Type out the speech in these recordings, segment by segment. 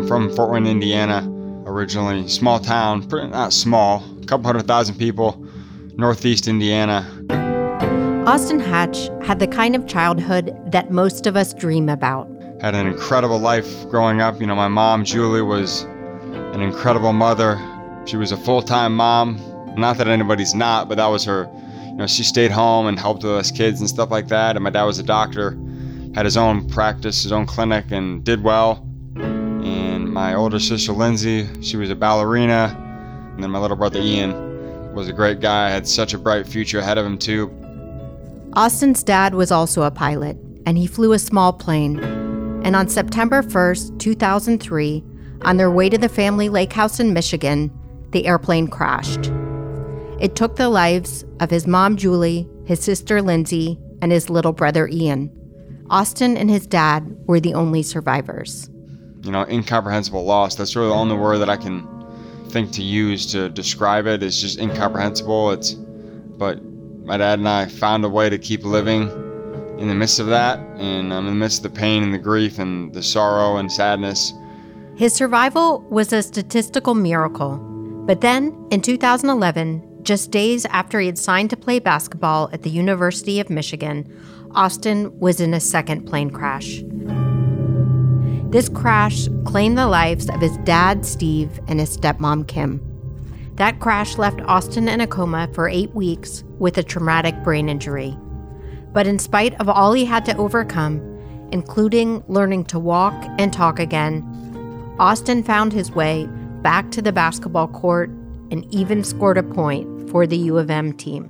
I'm from Fort Wayne, Indiana, originally. Small town, not small, a couple 100,000 people, northeast Indiana. Austin Hatch had the kind of childhood that most of us dream about. Had an incredible life growing up. My mom, Julie, was an incredible mother. She was a full-time mom. Not that anybody's not, but that was her. She stayed home and helped with us kids and stuff like that. And my dad was a doctor, had his own practice, his own clinic, and did well. And my older sister, Lindsay, she was a ballerina. And then my little brother, Ian, was a great guy, had such a bright future ahead of him, too. Austin's dad was also a pilot, and he flew a small plane. And on September 1st, 2003, on their way to the family lake house in Michigan, the airplane crashed. It took the lives of his mom, Julie, his sister, Lindsay, and his little brother, Ian. Austin and his dad were the only survivors. Incomprehensible loss. That's really the only word that I can think to use to describe it. It's just incomprehensible. But my dad and I found a way to keep living in the midst of that, and in the midst of the pain and the grief and the sorrow and sadness. His survival was a statistical miracle. But then, in 2011, just days after he had signed to play basketball at the University of Michigan, Austin was in a second plane crash. This crash claimed the lives of his dad, Steve, and his stepmom, Kim. That crash left Austin in a coma for 8 weeks with a traumatic brain injury. But in spite of all he had to overcome, including learning to walk and talk again, Austin found his way back to the basketball court and even scored a point for the U of M team.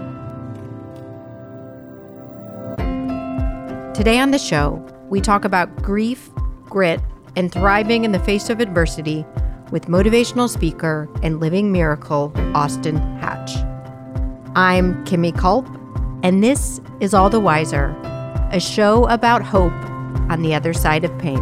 Today on the show, we talk about grief, grit, and thriving in the face of adversity with motivational speaker and living miracle, Austin Hatch. I'm Kimmy Culp, and this is All the Wiser, a show about hope on the other side of pain.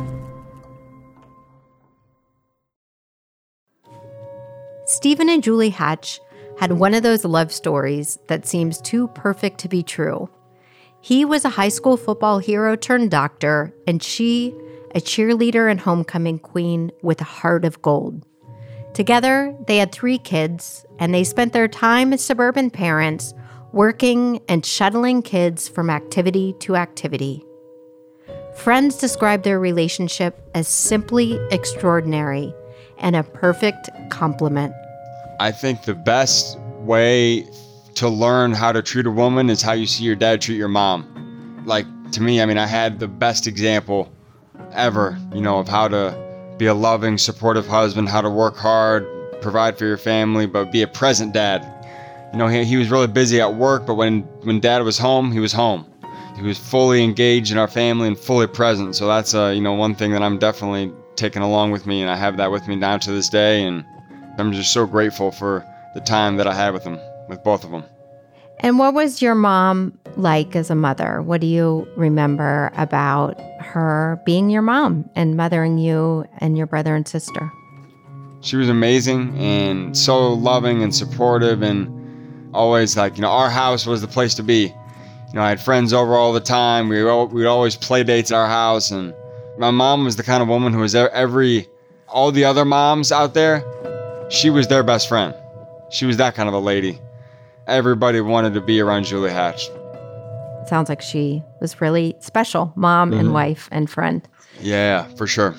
Stephen and Julie Hatch had one of those love stories that seems too perfect to be true. He was a high school football hero turned doctor, and she, a cheerleader and homecoming queen with a heart of gold. Together, they had 3 kids, and they spent their time as suburban parents working and shuttling kids from activity to activity. Friends described their relationship as simply extraordinary and a perfect complement. I think the best way to learn how to treat a woman is how you see your dad treat your mom. To me, I had the best example ever, of how to be a loving, supportive husband, how to work hard, provide for your family, but be a present dad. He was really busy at work, but when dad was home, he was home. He was fully engaged in our family and fully present. So that's, one thing that I'm definitely taking along with me, and I have that with me now to this day, and I'm just so grateful for the time that I had with him, with both of them. And what was your mom like as a mother? What do you remember about her being your mom and mothering you and your brother and sister? She was amazing and so loving and supportive, and always our house was the place to be. I had friends over all the time. We would always play dates at our house, and my mom was the kind of woman who was all the other moms out there, she was their best friend. She was that kind of a lady. Everybody wanted to be around Julie Hatch. It sounds like she was really special, mom and wife and friend. Yeah, for sure.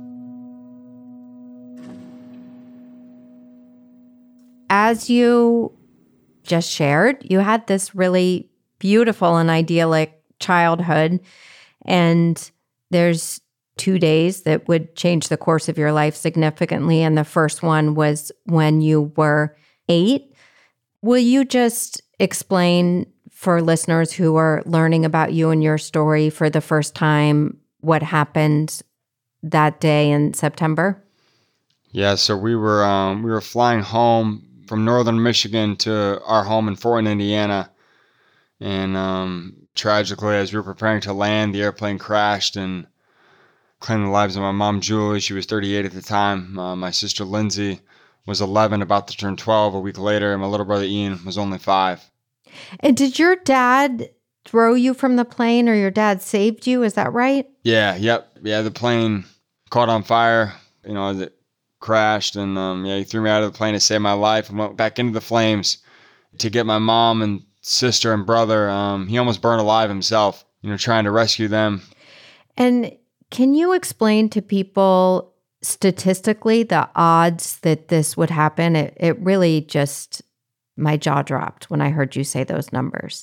As you just shared, you had this really beautiful and idyllic childhood, and there's 2 days that would change the course of your life significantly, and the first one was when you were 8. Will you just explain for listeners who are learning about you and your story for the first time what happened that day in September? Yeah, so we were flying home from northern Michigan to our home in Fort Wayne, Indiana, and tragically, as we were preparing to land, the airplane crashed and claimed the lives of my mom, Julie. She was 38 at the time. My sister, Lindsay, was 11, about to turn 12 a week later, and my little brother, Ian, was only 5. And did your dad throw you from the plane, or your dad saved you? Is that right? Yeah, yep. Yeah, the plane caught on fire, as it crashed. And he threw me out of the plane to save my life and went back into the flames to get my mom and sister and brother. He almost burned alive himself, trying to rescue them. And can you explain to people statistically the odds that this would happen? It really just, my jaw dropped when I heard you say those numbers.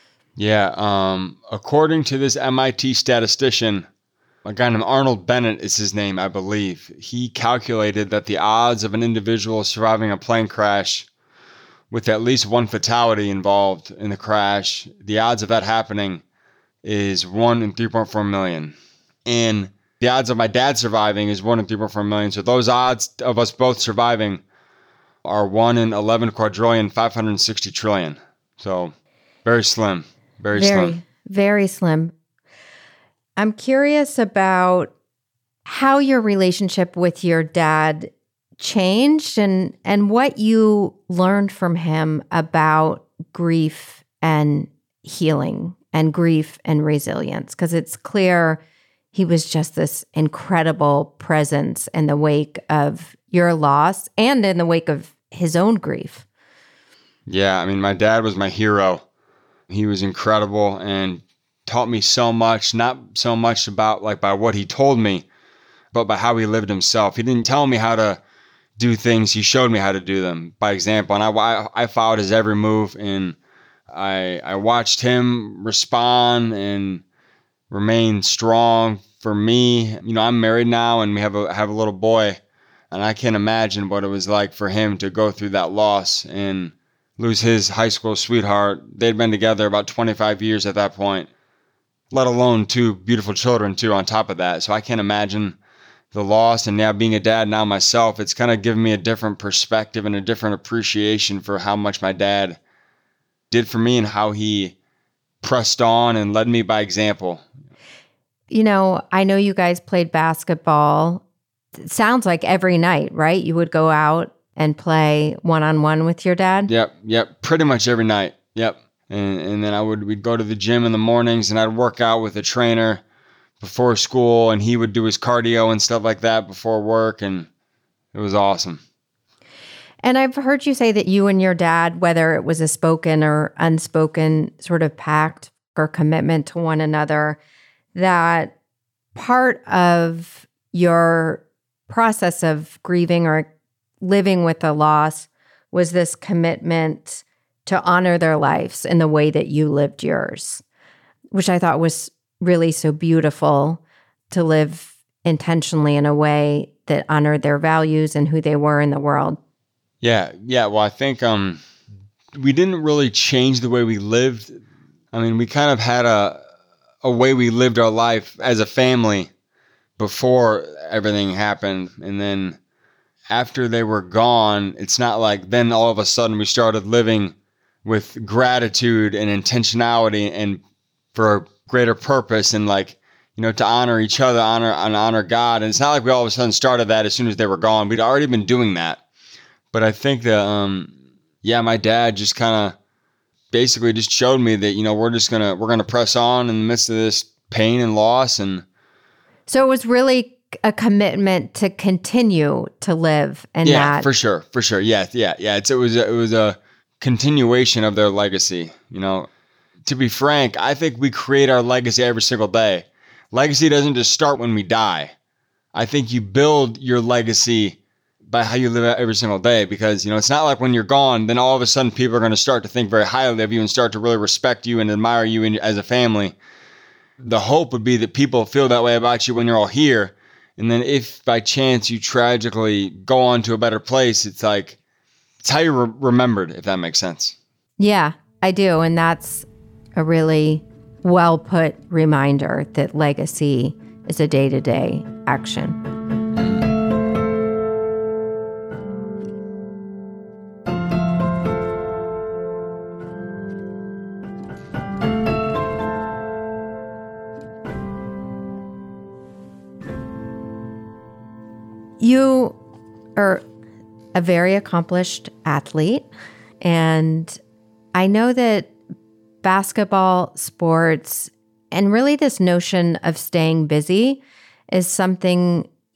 Yeah. According to this MIT statistician, a guy named Arnold Bennett is his name, I believe. He calculated that the odds of an individual surviving a plane crash with at least one fatality involved in the crash, the odds of that happening is 1 in 3.4 million. And the odds of my dad surviving is 1 in 3.4 million. So those odds of us both surviving are 1 in 11 quadrillion, 560 trillion. So very slim, very slim. Very slim. I'm curious about how your relationship with your dad changed and what you learned from him about grief and healing and grief and resilience, because it's clear he was just this incredible presence in the wake of your loss and in the wake of his own grief. Yeah, my dad was my hero. He was incredible and taught me so much, not so much about by what he told me, but by how he lived himself. He didn't tell me how to do things. He showed me how to do them by example. And I followed his every move, and I watched him respond and remain strong for me. I'm married now and we have a little boy, and I can't imagine what it was like for him to go through that loss and lose his high school sweetheart. They'd been together about 25 years at that point, let alone 2 beautiful children too on top of that. So I can't imagine the loss. And now being a dad now myself, it's kind of given me a different perspective and a different appreciation for how much my dad did for me and how he pressed on and led me by example. I know you guys played basketball. It sounds like every night, right? You would go out and play one-on-one with your dad? Yep. Pretty much every night. Yep. And then we'd go to the gym in the mornings, and I'd work out with a trainer before school, and he would do his cardio and stuff like that before work, and it was awesome. And I've heard you say that you and your dad, whether it was a spoken or unspoken sort of pact or commitment to one another, that part of your process of grieving or living with a loss was this commitment to honor their lives in the way that you lived yours, which I thought was really so beautiful, to live intentionally in a way that honored their values and who they were in the world. Yeah. Well, I think we didn't really change the way we lived. We kind of had a way we lived our life as a family before everything happened. And then after they were gone, it's not like then all of a sudden we started living with gratitude and intentionality and for a greater purpose and to honor each other, honor God. And it's not like we all of a sudden started that as soon as they were gone. We'd already been doing that. But I think that, my dad just kind of basically just showed me that, we're going to press on in the midst of this pain and loss. And so it was really a commitment to continue to live and that. For sure. Yeah. It was a continuation of their legacy. To be frank, I think we create our legacy every single day. Legacy doesn't just start when we die. I think you build your legacy by how you live every single day, because, it's not like when you're gone, then all of a sudden people are going to start to think very highly of you and start to really respect you and admire you as a family. The hope would be that people feel that way about you when you're all here. And then if by chance you tragically go on to a better place, it's how you're remembered, if that makes sense. Yeah, I do. And that's a really well put reminder that legacy is a day-to-day action. You are a very accomplished athlete, and I know that basketball, sports, and really this notion of staying busy is something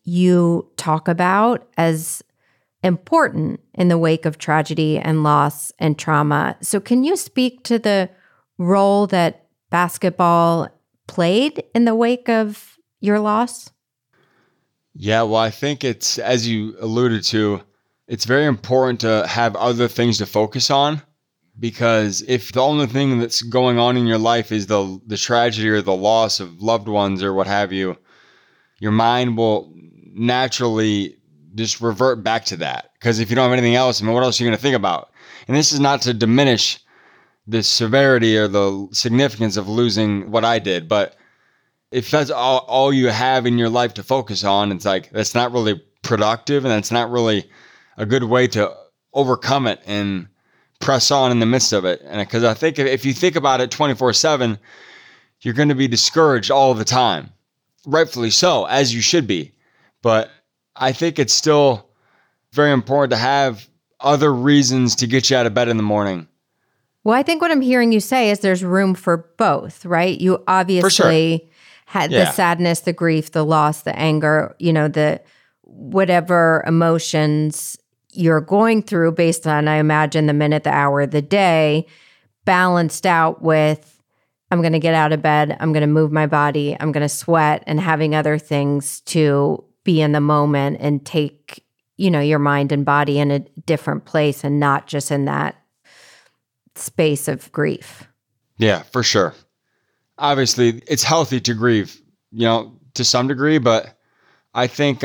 you talk about as important in the wake of tragedy and loss and trauma. So can you speak to the role that basketball played in the wake of your loss? Yeah, well, I think it's, as you alluded to, it's very important to have other things to focus on, because if the only thing that's going on in your life is the tragedy or the loss of loved ones or what have you, your mind will naturally just revert back to that. Because if you don't have anything else, I mean, what else are you going to think about? And this is not to diminish the severity or the significance of losing what I did, but if that's all you have in your life to focus on, it's like, that's not really productive, and that's not really a good way to overcome it and press on in the midst of it. And because I think if you think about it 24/7, you're going to be discouraged all the time. Rightfully so, as you should be. But I think it's still very important to have other reasons to get you out of bed in the morning. Well, I think what I'm hearing you say is there's room for both, right? You obviously had the sadness, the grief, the loss, the anger, the whatever emotions you're going through based on, I imagine, the minute, the hour, the day, balanced out with, I'm going to get out of bed, I'm going to move my body, I'm going to sweat, and having other things to be in the moment and take, your mind and body in a different place and not just in that space of grief. Yeah, for sure. Obviously, it's healthy to grieve, to some degree, but I think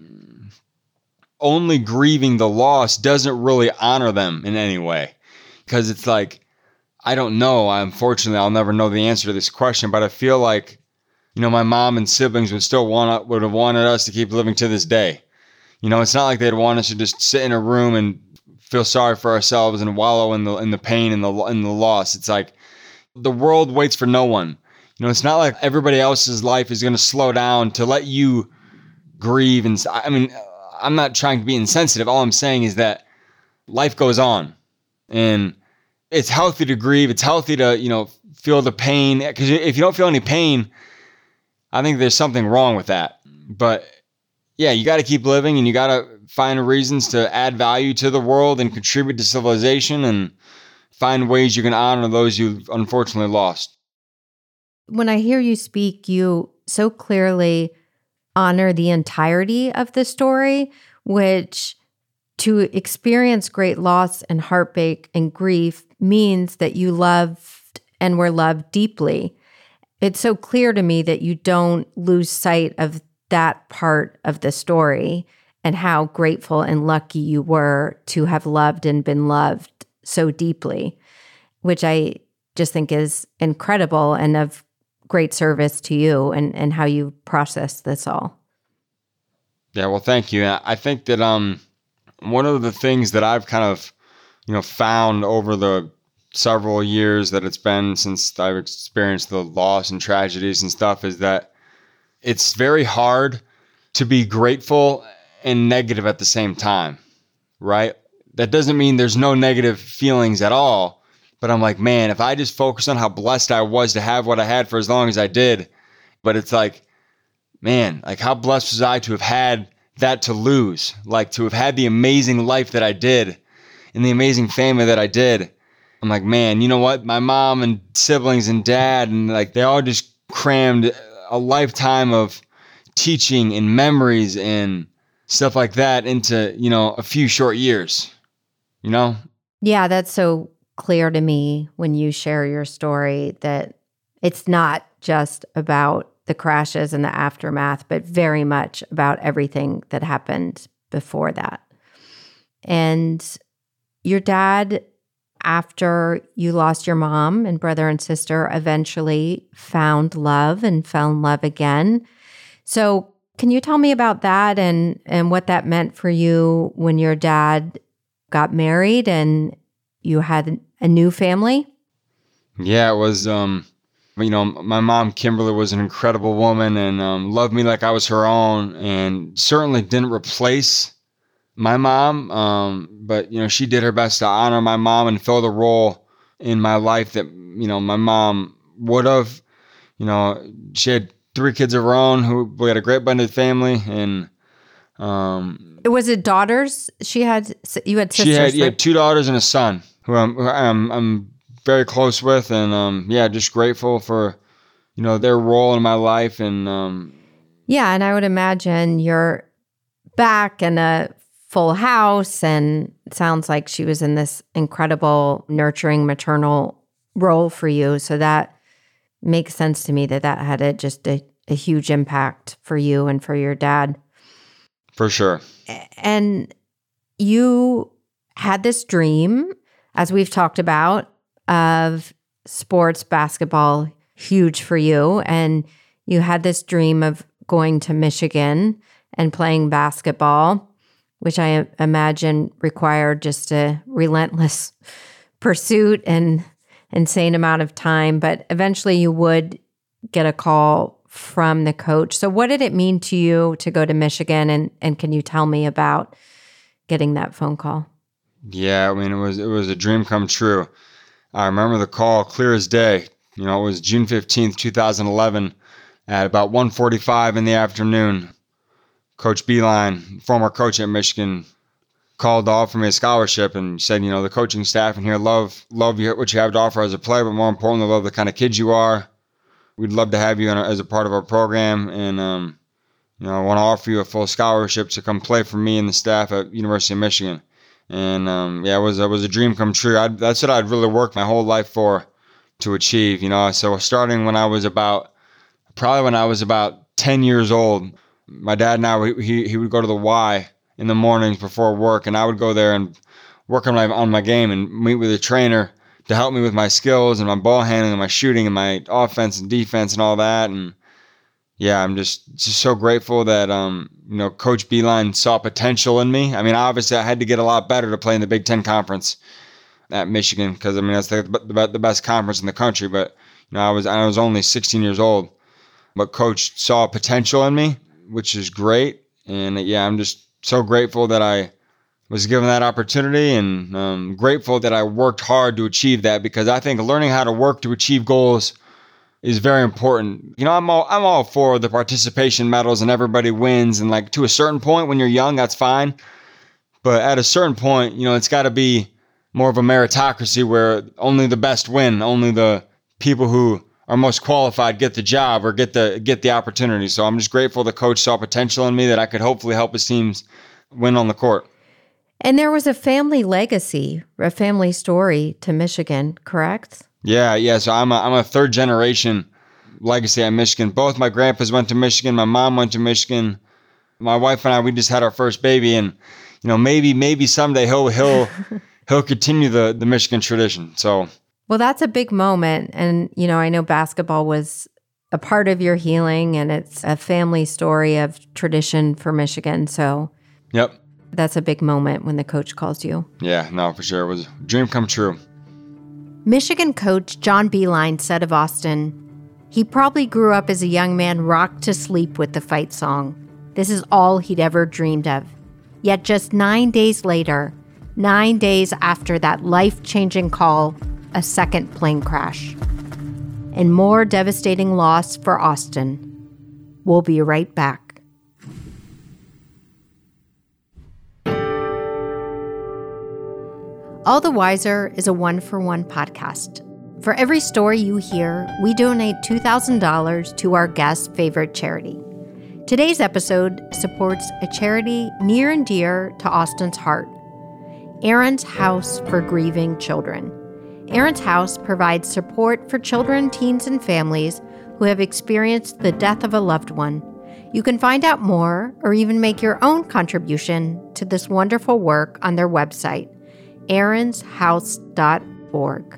only grieving the loss doesn't really honor them in any way. Because it's like, I don't know. Unfortunately, I'll never know the answer to this question, but I feel like, my mom and siblings would have wanted us to keep living to this day. It's not like they'd want us to just sit in a room and feel sorry for ourselves and wallow in the pain and the loss. It's like the world waits for no one. It's not like everybody else's life is going to slow down to let you grieve. And I mean, I'm not trying to be insensitive. All I'm saying is that life goes on, and it's healthy to grieve. It's healthy to, feel the pain, because if you don't feel any pain, I think there's something wrong with that. But yeah, you got to keep living, and you got to find reasons to add value to the world and contribute to civilization, and find ways you can honor those you've unfortunately lost. When I hear you speak, you so clearly honor the entirety of the story, which to experience great loss and heartbreak and grief means that you loved and were loved deeply. It's so clear to me that you don't lose sight of that part of the story and how grateful and lucky you were to have loved and been loved so deeply, which I just think is incredible and of great service to you and how you process this all. Yeah, well, thank you. I think that one of the things that I've kind of, found over the several years that it's been since I've experienced the loss and tragedies and stuff is that it's very hard to be grateful and negative at the same time, right? That doesn't mean there's no negative feelings at all, but I'm like, man, if I just focus on how blessed I was to have what I had for as long as I did, but it's like, man, like how blessed was I to have had that to lose, like to have had the amazing life that I did and the amazing family that I did. I'm like, man, you know what? My mom and siblings and dad, and like they all just crammed a lifetime of teaching and memories and stuff like that into, a few short years, Yeah, that's so clear to me when you share your story that it's not just about the crashes and the aftermath, but very much about everything that happened before that. And your dad, after you lost your mom and brother and sister, eventually found love and fell in love again. So can you tell me about that and what that meant for you when your dad got married and you had a new family? Yeah, it was, my mom, Kimberly, was an incredible woman and loved me like I was her own, and certainly didn't replace my mom. But, she did her best to honor my mom and fill the role in my life that, my mom would have. She had 3 kids of her own we had a great blended family, and Was it daughters? You had sisters. She had right? 2 daughters and a son who I'm very close with, and just grateful for their role in my life. And yeah, and I would imagine you're back in a full house, and it sounds like she was in this incredible nurturing maternal role for you. So that makes sense to me that had a huge impact for you and for your dad. For sure. And you had this dream, as we've talked about, of sports, basketball, huge for you. And you had this dream of going to Michigan and playing basketball, which I imagine required just a relentless pursuit and insane amount of time. But eventually you would get a call from the coach. So what did it mean to you to go to Michigan? And can you tell me about getting that phone call? Yeah, I mean, it was a dream come true. I remember the call clear as day. It was June 15th, 2011 at about 1:45 in the afternoon. Coach Beilein, former coach at Michigan, called to offer me a scholarship and said, the coaching staff in here love what you have to offer as a player, but more importantly, love the kind of kid you are. We'd love to have you as a part of our program, and I want to offer you a full scholarship to come play for me and the staff at University of Michigan. And it was a dream come true. That's what I'd really worked my whole life for to achieve. So starting when I was about 10 years old, my dad and I he would go to the Y in the mornings before work, and I would go there and work on my game and meet with a trainer to help me with my skills and my ball handling and my shooting and my offense and defense and all that. And yeah, I'm just so grateful that Coach Beilein saw potential in me. I mean, obviously I had to get a lot better to play in the Big Ten Conference at Michigan, because that's the best conference in the country. But I was only 16 years old, but Coach saw potential in me, which is great. And yeah, I'm just so grateful that I was given that opportunity, and grateful that I worked hard to achieve that, because I think learning how to work to achieve goals is very important. I'm all for the participation medals and everybody wins, and like to a certain point when you're young, that's fine. But at a certain point, it's got to be more of a meritocracy where only the best win, only the people who are most qualified get the job or get the opportunity. So I'm just grateful the coach saw potential in me that I could hopefully help his teams win on the court. And there was a family legacy, a family story to Michigan, correct? Yeah. So I'm a third generation legacy at Michigan. Both my grandpas went to Michigan. My mom went to Michigan. My wife and I, we just had our first baby, and maybe someday he'll continue the Michigan tradition. So, well, that's a big moment, and I know basketball was a part of your healing, and it's a family story of tradition for Michigan. So, yep. That's a big moment when the coach calls you. Yeah, no, for sure. It was a dream come true. Michigan coach John Beilein said of Austin, he probably grew up as a young man rocked to sleep with the fight song. This is all he'd ever dreamed of. Yet just 9 days later, 9 days after that life-changing call, a second plane crash. And more devastating loss for Austin. We'll be right back. All the Wiser is a one-for-one podcast. For every story you hear, we donate $2,000 to our guest's favorite charity. Today's episode supports a charity near and dear to Austin's heart, Aaron's House for Grieving Children. Aaron's House provides support for children, teens, and families who have experienced the death of a loved one. You can find out more or even make your own contribution to this wonderful work on their website, aaronshouse.org.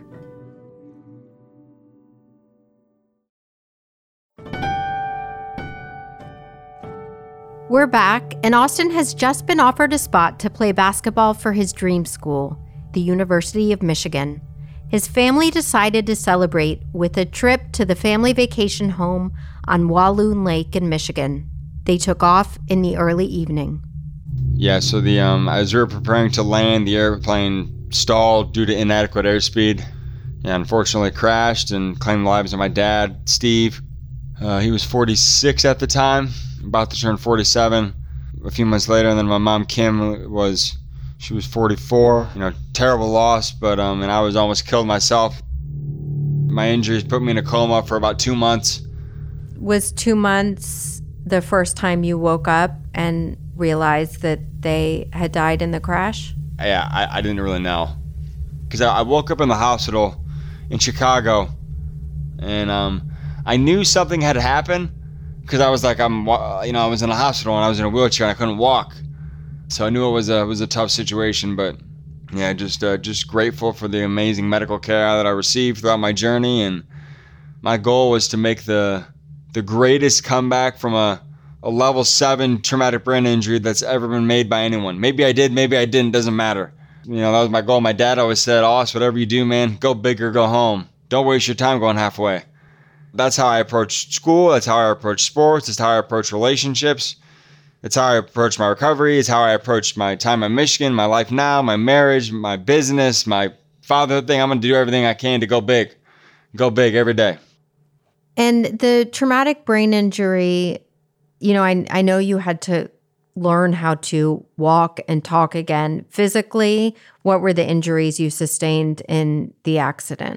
We're back, and Austin has just been offered a spot to play basketball for his dream school, the University of Michigan. His family decided to celebrate with a trip to the family vacation home on Walloon Lake in Michigan. They took off in the early evening. Yeah, so as we were preparing to land, the airplane stalled due to inadequate airspeed. Yeah, unfortunately crashed and claimed the lives of my dad, Steve. He was 46 at the time, about to turn 47. a few months later. And then my mom, Kim, she was 44. Terrible loss, but and I was almost killed myself. My injuries put me in a coma for about 2 months. Was 2 months the first time you woke up and realized that they had died in the crash? Yeah, I didn't really know. Because I woke up in the hospital in Chicago, and I knew something had happened because I was like, I was in a hospital and I was in a wheelchair and I couldn't walk. So I knew it was a tough situation, but yeah, just grateful for the amazing medical care that I received throughout my journey. And my goal was to make the greatest comeback from a level 7 traumatic brain injury that's ever been made by anyone. Maybe I did, maybe I didn't, doesn't matter. That was my goal. My dad always said, Aus, whatever you do, man, go big or go home. Don't waste your time going halfway. That's how I approach school. That's how I approach sports. That's how I approach relationships. It's how I approach my recovery. It's how I approach my time in Michigan, my life now, my marriage, my business, my fatherhood thing. I'm going to do everything I can to go big every day. And the traumatic brain injury, I know you had to learn how to walk and talk again. Physically, what were the injuries you sustained in the accident?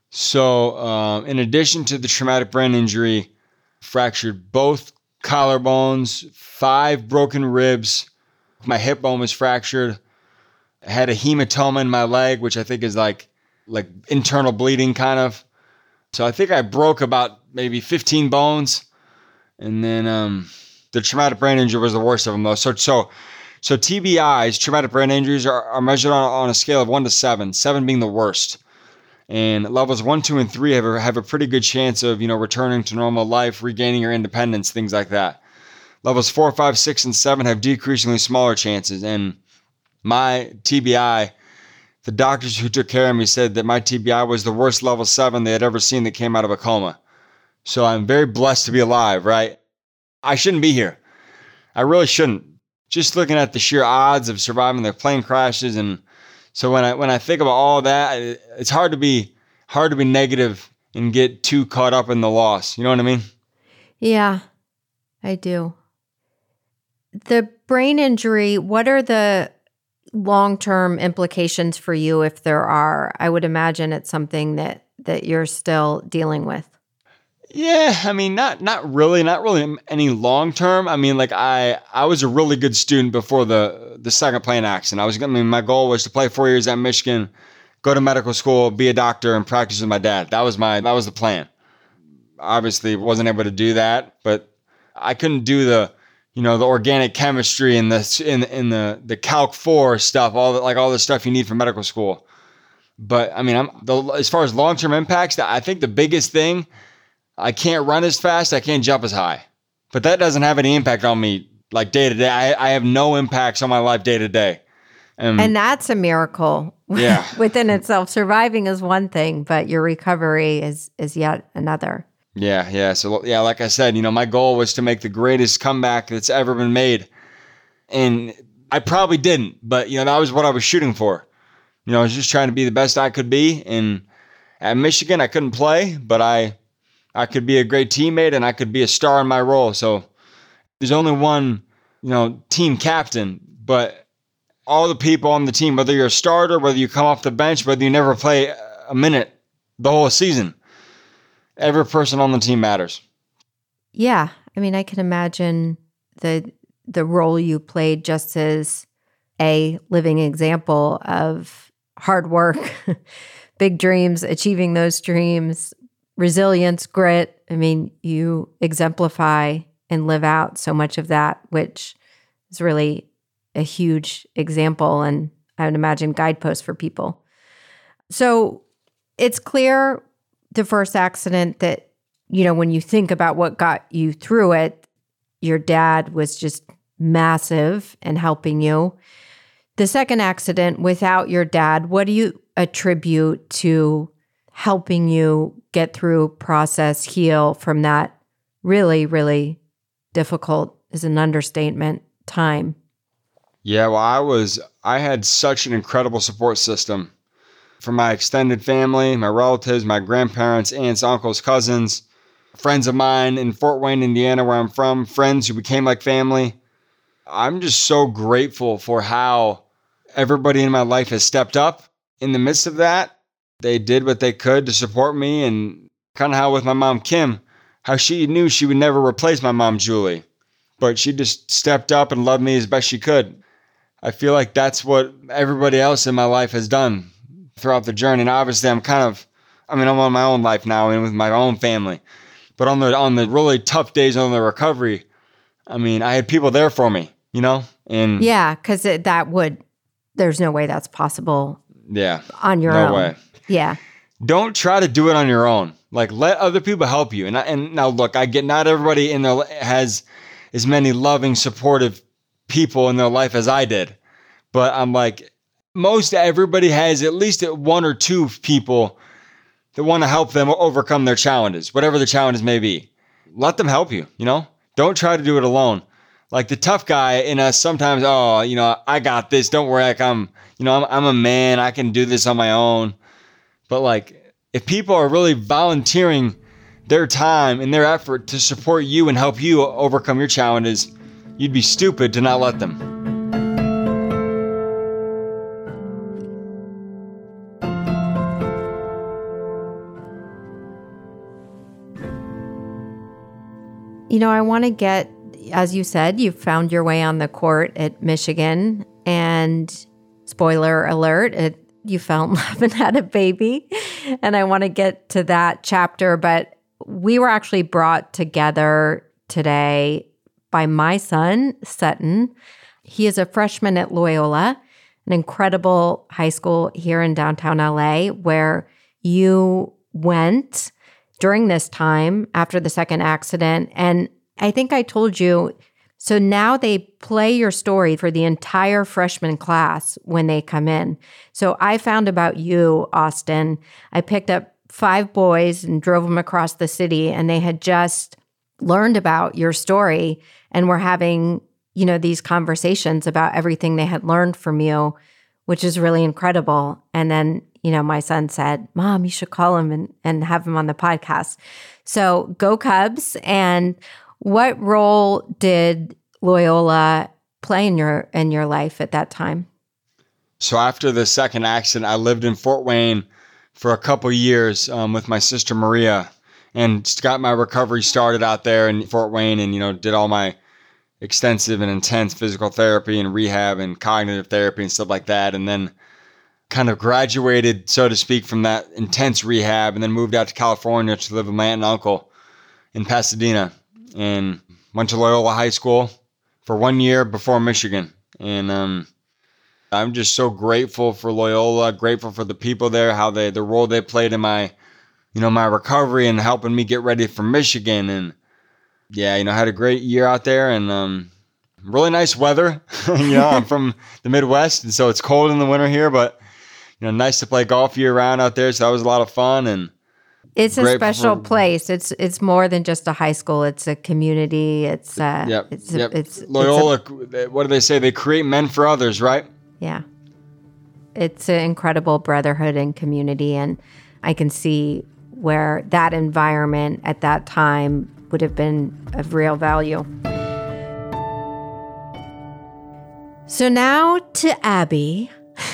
So in addition to the traumatic brain injury, fractured both collarbones, 5 broken ribs. My hip bone was fractured. I had a hematoma in my leg, which I think is like internal bleeding kind of. So I think I broke about maybe 15 bones. And then the traumatic brain injury was the worst of them though. So TBIs, traumatic brain injuries, are measured on a scale of 1 to 7, 7 being the worst. And levels 1, 2, and 3 have a pretty good chance of, returning to normal life, regaining your independence, things like that. Levels 4, 5, 6, and 7 have decreasingly smaller chances. And my TBI, the doctors who took care of me said that my TBI was the worst level 7 they had ever seen that came out of a coma. So I'm very blessed to be alive, right? I shouldn't be here. I really shouldn't. Just looking at the sheer odds of surviving the plane crashes, and so when I think about all that, it's hard to be negative and get too caught up in the loss. You know what I mean? Yeah, I do. The brain injury, what are the long-term implications for you if there are? I would imagine it's something that you're still dealing with. Yeah, I mean, not really any long term. I mean, I was a really good student before the second plane accident. My goal was to play 4 years at Michigan, go to medical school, be a doctor, and practice with my dad. That was the plan. Obviously, wasn't able to do that, but I couldn't do the organic chemistry and the Calc 4 stuff, all the stuff you need for medical school. But I mean, as far as long term impacts, I think the biggest thing. I can't run as fast, I can't jump as high. But that doesn't have any impact on me day to day. I have no impacts on my life day to day. And that's a miracle within itself. Surviving is one thing, but your recovery is yet another. Yeah. So, like I said, my goal was to make the greatest comeback that's ever been made. And I probably didn't, but, that was what I was shooting for. I was just trying to be the best I could be. And at Michigan, I couldn't play, but I could be a great teammate and I could be a star in my role. So there's only one, team captain, but all the people on the team, whether you're a starter, whether you come off the bench, whether you never play a minute the whole season, every person on the team matters. Yeah. I mean, I can imagine the role you played just as a living example of hard work, big dreams, achieving those dreams, resilience, grit. I mean, you exemplify and live out so much of that, which is really a huge example and I would imagine guidepost for people. So it's clear the first accident that, when you think about what got you through it, your dad was just massive in helping you. The second accident without your dad, what do you attribute to helping you get through, process, heal from that really, really difficult, is an understatement, time? Yeah, well, I had such an incredible support system from my extended family, my relatives, my grandparents, aunts, uncles, cousins, friends of mine in Fort Wayne, Indiana, where I'm from, friends who became like family. I'm just so grateful for how everybody in my life has stepped up in the midst of that. They did what they could to support me, and kind of how with my mom, Kim, how she knew she would never replace my mom, Julie, but she just stepped up and loved me as best she could. I feel like that's what everybody else in my life has done throughout the journey. And obviously I'm on my own life now and with my own family. But on the really tough days on the recovery, I had people there for me, And yeah, because there's no way that's possible. Yeah, on your own. No way. Yeah. Don't try to do it on your own. Like, let other people help you. And now look, I get not everybody in there has as many loving, supportive people in their life as I did. But I'm like, most everybody has at least one or two people that want to help them overcome their challenges, whatever the challenges may be. Let them help you, Don't try to do it alone. Like the tough guy in us sometimes, I got this. Don't worry. Like I'm a man. I can do this on my own. But like, if people are really volunteering their time and their effort to support you and help you overcome your challenges, you'd be stupid to not let them. I want to get, as you said, you found your way on the court at Michigan, and spoiler alert, you fell in love and had a baby. And I want to get to that chapter, but we were actually brought together today by my son, Sutton. He is a freshman at Loyola, an incredible high school here in downtown LA, where you went during this time after the second accident. And I think I told you, so now they play your story for the entire freshman class when they come in. So I found about you, Austin. I picked up 5 boys and drove them across the city, and they had just learned about your story and were having, these conversations about everything they had learned from you, which is really incredible. And then, my son said, Mom, you should call him and have him on the podcast. So go Cubs. And what role did Loyola play in your life at that time? So after the second accident, I lived in Fort Wayne for a couple years with my sister Maria, and got my recovery started out there in Fort Wayne, and did all my extensive and intense physical therapy and rehab and cognitive therapy and stuff like that, and then kind of graduated, so to speak, from that intense rehab, and then moved out to California to live with my aunt and uncle in Pasadena, and went to Loyola High School for 1 year before Michigan. And I'm just so grateful for Loyola, grateful for the people there, how the role they played in my, my recovery and helping me get ready for Michigan. And yeah, I had a great year out there, and really nice weather. I'm from the Midwest, and so it's cold in the winter here, but nice to play golf year round out there. So that was a lot of fun. And it's a special place. It's more than just a high school. It's a community. It's Loyola. What do they say? They create men for others, right? Yeah. It's an incredible brotherhood and community, and I can see where that environment at that time would have been of real value. So now to Abby.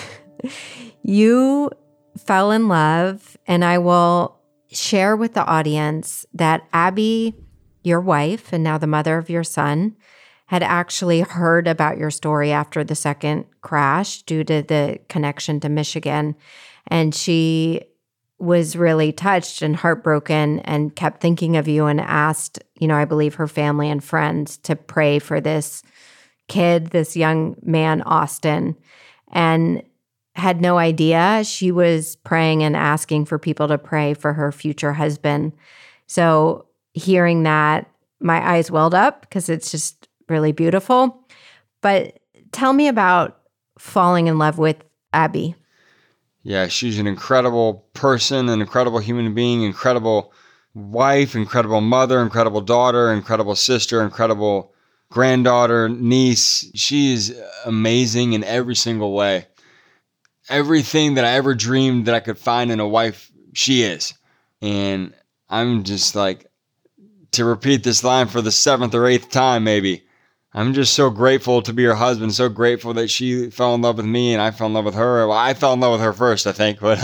You fell in love, and I will share with the audience that Abby, your wife, and now the mother of your son, had actually heard about your story after the second crash due to the connection to Michigan. And she was really touched and heartbroken and kept thinking of you and asked, I believe her family and friends to pray for this kid, this young man, Austin, and had no idea she was praying and asking for people to pray for her future husband. So hearing that, my eyes welled up because it's just really beautiful. But tell me about falling in love with Abby. Yeah, she's an incredible person, an incredible human being, incredible wife, incredible mother, incredible daughter, incredible sister, incredible granddaughter, niece. She is amazing in every single way. Everything that I ever dreamed that I could find in a wife, she is. And I'm just like, to repeat this line for the 7th or 8th time maybe, I'm just so grateful to be her husband, so grateful that she fell in love with me and I fell in love with her. Well, I fell in love with her first, I think, but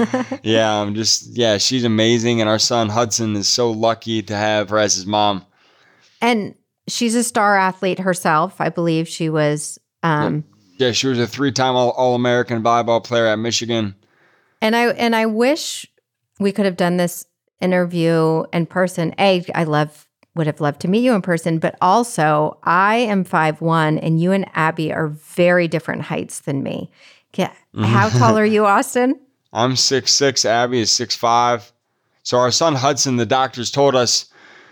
she's amazing. And our son Hudson is so lucky to have her as his mom. And she's a star athlete herself. I believe she was. Yeah, she was a 3-time All-American volleyball player at Michigan. And I wish we could have done this interview in person. Would have loved to meet you in person, but also I am 5'1", and you and Abby are very different heights than me. How tall are you, Austin? I'm 6'6". Abby is 6'5". So our son Hudson, the doctors told us,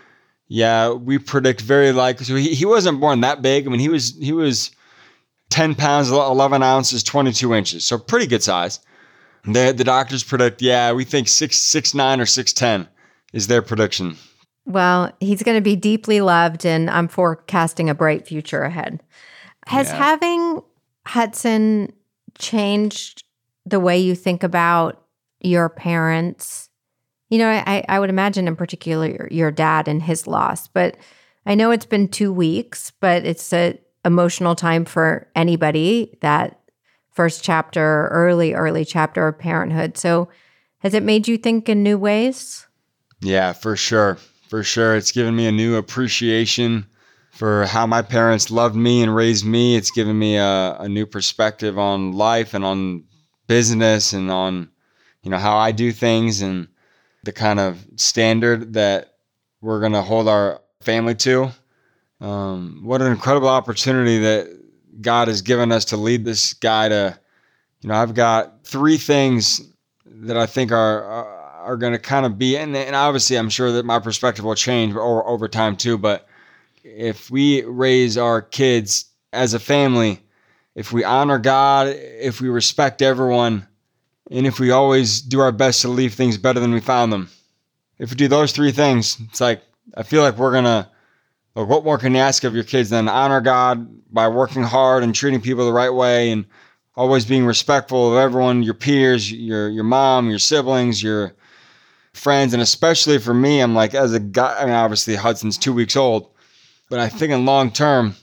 we predict very likely. So he wasn't born that big. I mean, he was 10 pounds, 11 ounces, 22 inches. So pretty good size. The doctors predict, we think 6'9" or 6'10" is their prediction. Well, he's going to be deeply loved, and I'm forecasting a bright future ahead. Has having Hudson changed the way you think about your parents? You know, I would imagine in particular your dad and his loss, but I know it's been 2 weeks, but it's an emotional time for anybody, that first chapter, early chapter of parenthood. So has it made you think in new ways? Yeah, for sure. For sure. It's given me a new appreciation for how my parents loved me and raised me. It's given me a new perspective on life and on business and on, how I do things and the kind of standard that we're going to hold our family to. What an incredible opportunity that God has given us to lead this guy to, I've got 3 things that I think are going to kind of be, and obviously I'm sure that my perspective will change over time too, but if we raise our kids as a family, if we honor God, if we respect everyone, and if we always do our best to leave things better than we found them, if we do those 3 things, it's like, I feel like what more can you ask of your kids than honor God by working hard and treating people the right way and always being respectful of everyone, your peers, your mom, your siblings, your friends. And especially for me, I'm like, as a guy, I mean, obviously Hudson's 2 weeks old, but I think in long term,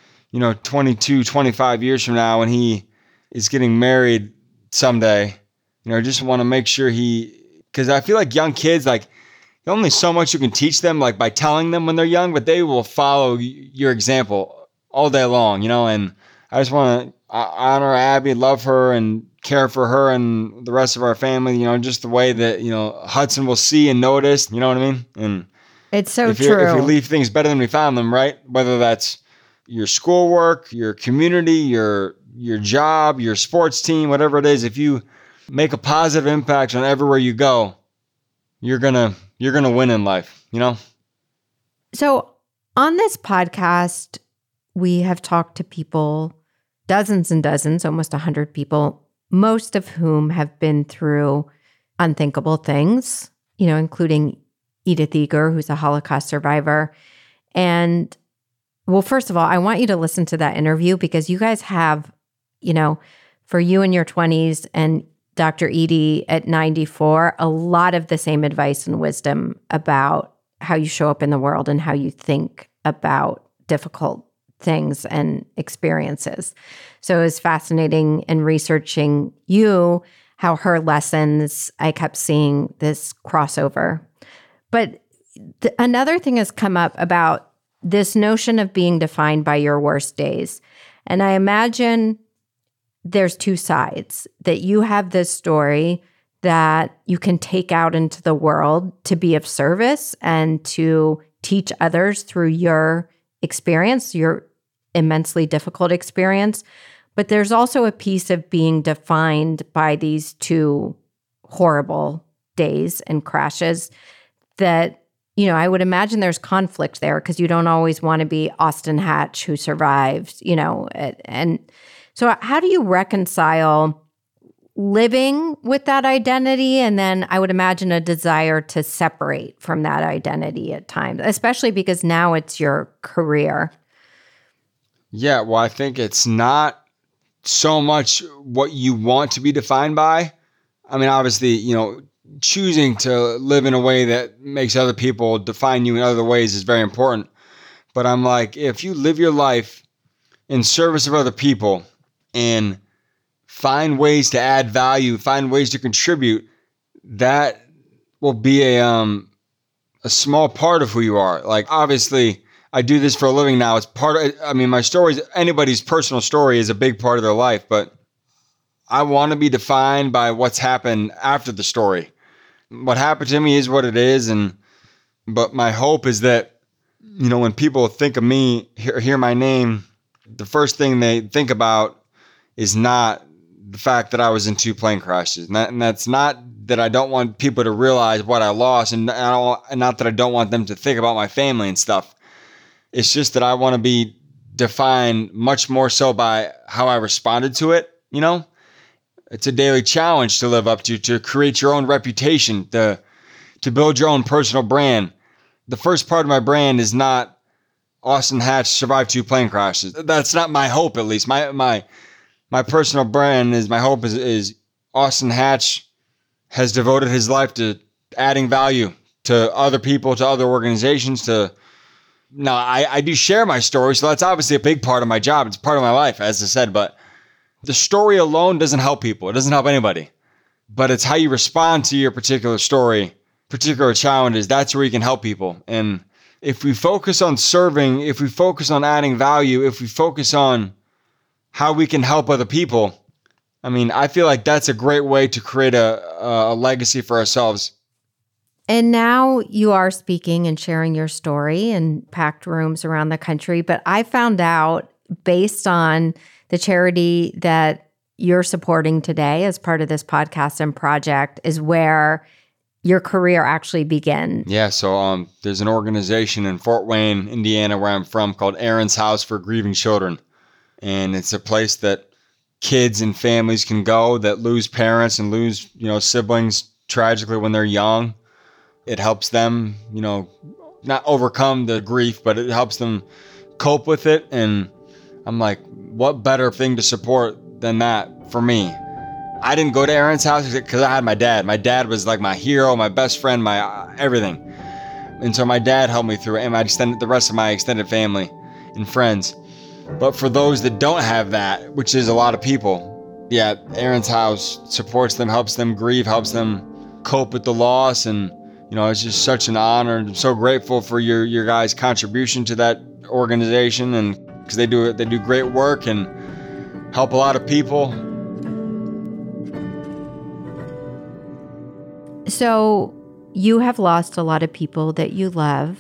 22, 25 years from now, when he is getting married someday, I just want to make sure because I feel like young kids, like, only so much you can teach them, like by telling them when they're young, but they will follow your example all day long, and I just want to honor Abby, love her, and care for her and the rest of our family, just the way that, Hudson will see and notice, you know what I mean? And it's so true. If we leave things better than we found them, right? Whether that's your schoolwork, your community, your job, your sports team, whatever it is, if you make a positive impact on everywhere you go, you're gonna win in life, So on this podcast, we have talked to people, dozens and dozens, almost 100 people, most of whom have been through unthinkable things, including Edith Eger, who's a Holocaust survivor. And well, first of all, I want you to listen to that interview because you guys have, for you in your 20s and Dr. Edie at 94, a lot of the same advice and wisdom about how you show up in the world and how you think about difficult things and experiences. So it was fascinating in researching you, how her lessons, I kept seeing this crossover. But another thing has come up about this notion of being defined by your worst days. And I imagine there's 2 sides, that you have this story that you can take out into the world to be of service and to teach others through your experience, your immensely difficult experience. But there's also a piece of being defined by these 2 horrible days and crashes that, I would imagine there's conflict there because you don't always want to be Austin Hatch who survived, and so how do you reconcile living with that identity and then I would imagine a desire to separate from that identity at times, especially because now it's your career? Yeah, well, I think it's not so much what you want to be defined by. I mean, obviously, choosing to live in a way that makes other people define you in other ways is very important. But I'm like, if you live your life in service of other people and find ways to add value, find ways to contribute, that will be a small part of who you are. Like, obviously, I do this for a living now. It's part of, I mean, my stories, anybody's personal story is a big part of their life, but I want to be defined by what's happened after the story. What happened to me is what it is. But my hope is that, you know, when people think of me, hear my name, the first thing they think about is not the fact that I was in 2 plane crashes. And that's not that I don't want people to realize what I lost, and not that I don't want them to think about my family and stuff. It's just that I want to be defined much more so by how I responded to it, you know? It's a daily challenge to live up to create your own reputation, to build your own personal brand. The first part of my brand is not Austin Hatch survived 2 plane crashes. That's not my hope, at least. My personal brand is, my hope is Austin Hatch has devoted his life to adding value to other people, to other organizations. Now, I do share my story, so that's obviously a big part of my job. It's part of my life, as I said, but the story alone doesn't help people. It doesn't help anybody. But it's how you respond to your particular story, particular challenges. That's where you can help people. And if we focus on serving, if we focus on adding value, if we focus on how we can help other people, I mean, I feel like that's a great way to create a legacy for ourselves. And now you are speaking and sharing your story in packed rooms around the country. But I found out, based on the charity that you're supporting today as part of this podcast and project, is where your career actually began. Yeah, so there's an organization in Fort Wayne, Indiana, where I'm from, called Aaron's House for Grieving Children. And it's a place that kids and families can go that lose parents and lose, you know, siblings tragically when they're young. It helps them, you know, not overcome the grief, but it helps them cope with it. And I'm like, what better thing to support than that for me? I didn't go to Aaron's House because I had my dad. My dad was like my hero, my best friend, my everything. And so my dad helped me through it, and the rest of my extended family and friends. But for those that don't have that, which is a lot of people, yeah, Aaron's House supports them, helps them grieve, helps them cope with the loss. And, you know, it's just such an honor. I'm so grateful for your guys' contribution to that organization, and because they do great work and help a lot of people. So you have lost a lot of people that you love,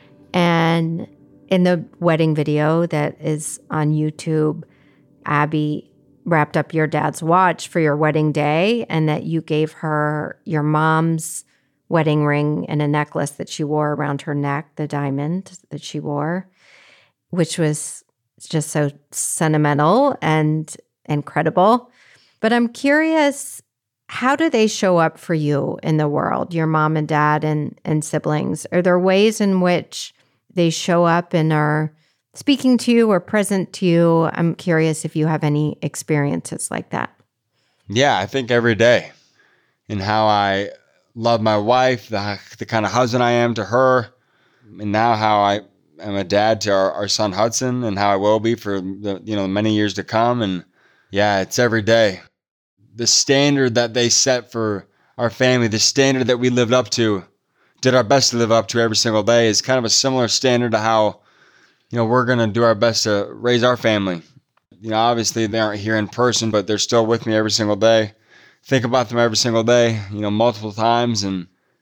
and in the wedding video that is on YouTube, Abby wrapped up your dad's watch for your wedding day, and that you gave her your mom's wedding ring and a necklace that she wore around her neck, the diamond that she wore, which was just so sentimental and incredible. But I'm curious, how do they show up for you in the world, your mom and dad and siblings? Are there ways in which they show up and are speaking to you or present to you? I'm curious if you have any experiences like that. Yeah, I think every day. And how I love my wife, the kind of husband I am to her, and now how I am a dad to our son Hudson, and how I will be for the many years to come. And yeah, it's every day. The standard that they set for our family, the standard that we lived up to, did our best to live up to every single day, is kind of a similar standard to how, you know, we're going to do our best to raise our family. You know, obviously they aren't here in person, but they're still with me every single day. Think about them every single day, you know, multiple times. And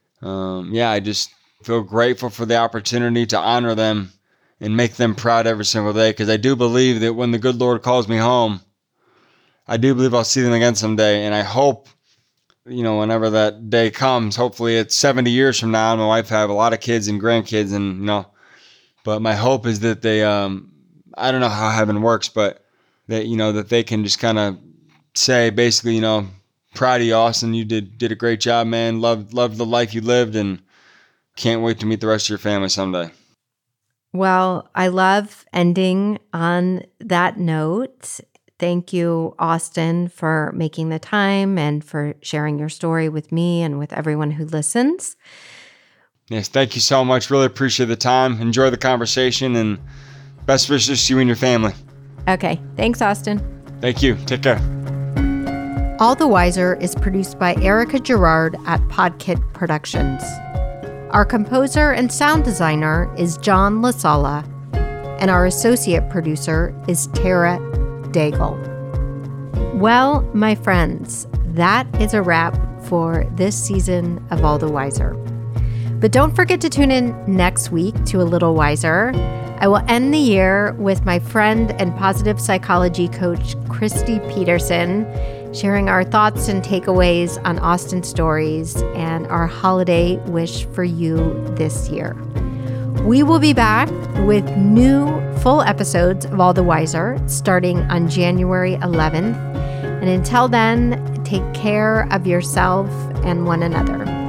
I just feel grateful for the opportunity to honor them and make them proud every single day. Because I do believe that when the good Lord calls me home, I do believe I'll see them again someday. And I hope, you know, whenever that day comes, hopefully it's 70 years from now, and my wife have a lot of kids and grandkids, and, you know, but my hope is that they, I don't know how heaven works, but that, you know, that they can just kind of say, basically, you know, proud of you, Austin. You did a great job, man. Loved the life you lived, and can't wait to meet the rest of your family someday. Well, I love ending on that note. Thank you, Austin, for making the time and for sharing your story with me and with everyone who listens. Yes, thank you so much. Really appreciate the time. Enjoy the conversation, and best wishes to you and your family. Okay. Thanks, Austin. Thank you. Take care. All the Wiser is produced by Erica Gerard at Podkit Productions. Our composer and sound designer is John Lasala, and our associate producer is Tara Daigle. Well, my friends, that is a wrap for this season of All the Wiser. But don't forget to tune in next week to A Little Wiser. I will end the year with my friend and positive psychology coach, Christy Peterson, sharing our thoughts and takeaways on Austin stories and our holiday wish for you this year. We will be back with new full episodes of All the Wiser starting on January 11th. And until then, take care of yourself and one another.